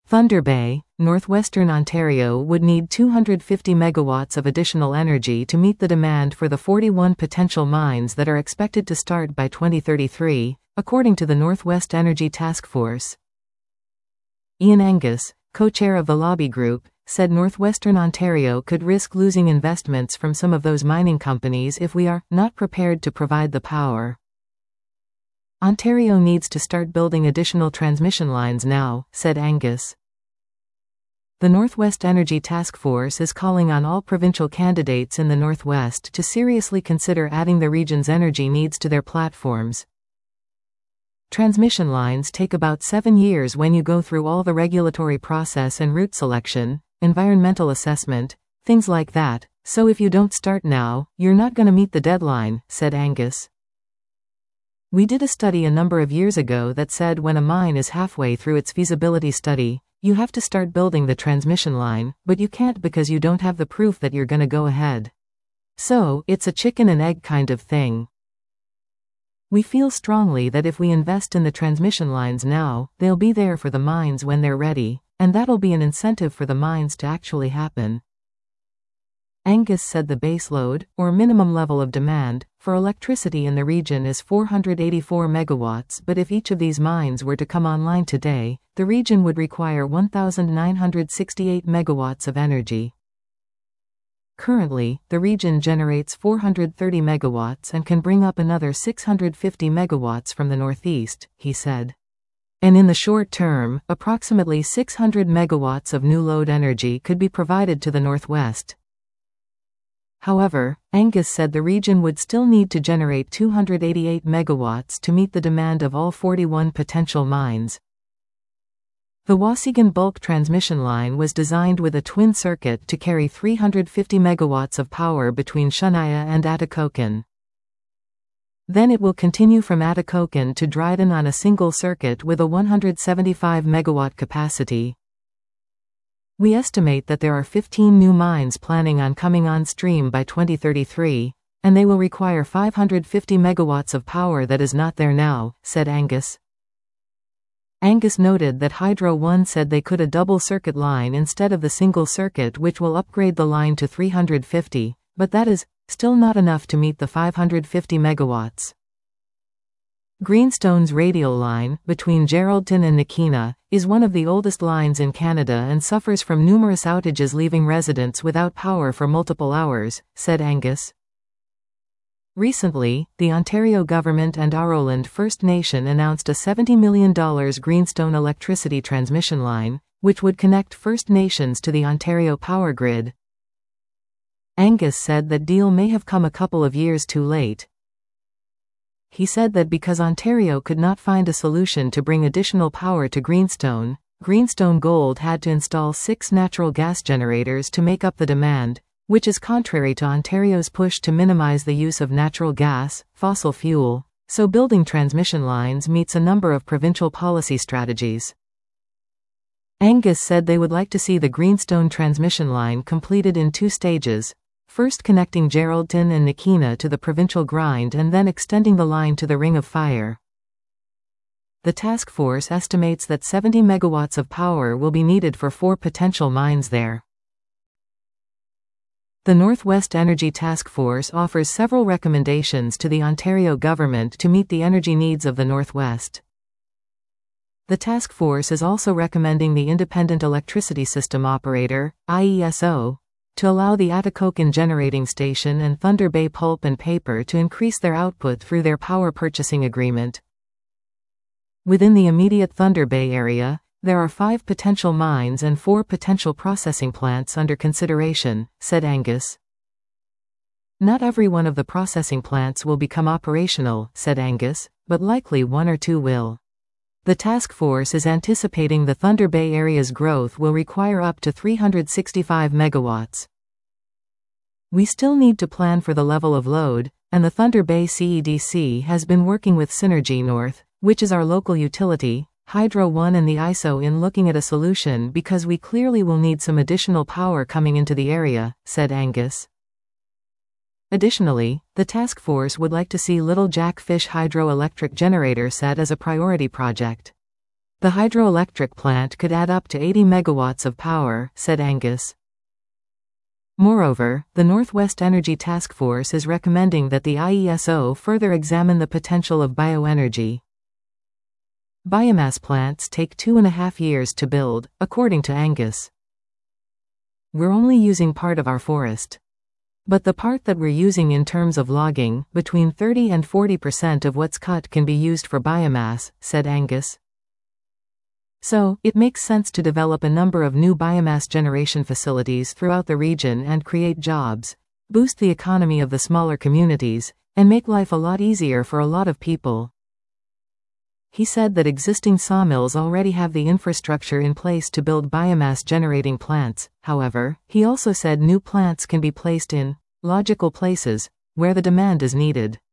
Thunder Bay, northwestern Ontario would need 250 megawatts of additional energy to meet the demand for the 41 potential mines that are expected to start by 2033, according to the Northwest Energy Task Force. Ian Angus, co-chair of the lobby group, said northwestern Ontario could risk losing investments from some of those mining companies if we are not prepared to provide the power. Ontario needs to start building additional transmission lines now, said Angus. The Northwest Energy Task Force is calling on all provincial candidates in the Northwest to seriously consider adding the region's energy needs to their platforms. Transmission lines take about 7 years when you go through all the regulatory process and route selection, environmental assessment, things like that, so if you don't start now, you're not going to meet the deadline, said Angus. We did a study a number of years ago that said when a mine is halfway through its feasibility study, you have to start building the transmission line, but you can't because you don't have the proof that you're going to go ahead. So, it's a chicken and egg kind of thing. We feel strongly that if we invest in the transmission lines now, they'll be there for the mines when they're ready, and that'll be an incentive for the mines to actually happen. Angus said the base load, or minimum level of demand, for electricity in the region is 484 megawatts, but if each of these mines were to come online today, the region would require 1,968 megawatts of energy. Currently, the region generates 430 megawatts and can bring up another 650 megawatts from the northeast, he said. And in the short term, approximately 600 megawatts of new load energy could be provided to the northwest. However, Angus said the region would still need to generate 288 megawatts to meet the demand of all 41 potential mines. The Waasigan bulk transmission line was designed with a twin circuit to carry 350 megawatts of power between Shania and Atikokan. Then it will continue from Atikokan to Dryden on a single circuit with a 175 megawatt capacity. We estimate that there are 15 new mines planning on coming on stream by 2033, and they will require 550 megawatts of power that is not there now, said Angus. Angus noted that Hydro One said they could a double circuit line instead of the single circuit, which will upgrade the line to 350, but that is still not enough to meet the 550 megawatts. Greenstone's radial line, between Geraldton and Nakina, is one of the oldest lines in Canada and suffers from numerous outages, leaving residents without power for multiple hours, said Angus. Recently, the Ontario government and Aroland First Nation announced a $70 million Greenstone electricity transmission line, which would connect First Nations to the Ontario power grid. Angus said that deal may have come a couple of years too late. He said that because Ontario could not find a solution to bring additional power to Greenstone, Greenstone Gold had to install 6 natural gas generators to make up the demand, which is contrary to Ontario's push to minimize the use of natural gas, fossil fuel, so building transmission lines meets a number of provincial policy strategies. Angus said they would like to see the Greenstone transmission line completed in 2 stages, first connecting Geraldton and Nakina to the provincial grind and then extending the line to the Ring of Fire. The task force estimates that 70 megawatts of power will be needed for 4 potential mines there. The Northwest Energy Task Force offers several recommendations to the Ontario government to meet the energy needs of the Northwest. The task force is also recommending the Independent Electricity System Operator, IESO, to allow the Atikokan Generating Station and Thunder Bay Pulp and Paper to increase their output through their power purchasing agreement. Within the immediate Thunder Bay area, there are 5 potential mines and 4 potential processing plants under consideration, said Angus. Not every one of the processing plants will become operational, said Angus, but likely 1 or 2 will. The task force is anticipating the Thunder Bay area's growth will require up to 365 megawatts. We still need to plan for the level of load, and the Thunder Bay CEDC has been working with Synergy North, which is our local utility, Hydro One and the ISO in looking at a solution because we clearly will need some additional power coming into the area, said Angus. Additionally, the task force would like to see Little Jackfish hydroelectric generator set as a priority project. The hydroelectric plant could add up to 80 megawatts of power, said Angus. Moreover, the Northwest Energy Task Force is recommending that the IESO further examine the potential of bioenergy. Biomass plants take 2.5 years to build, according to Angus. We're only using part of our forest. But the part that we're using in terms of logging, between 30 and 40% of what's cut can be used for biomass, said Angus. So, it makes sense to develop a number of new biomass generation facilities throughout the region and create jobs, boost the economy of the smaller communities, and make life a lot easier for a lot of people. He said that existing sawmills already have the infrastructure in place to build biomass generating plants. However, he also said new plants can be placed in logical places where the demand is needed.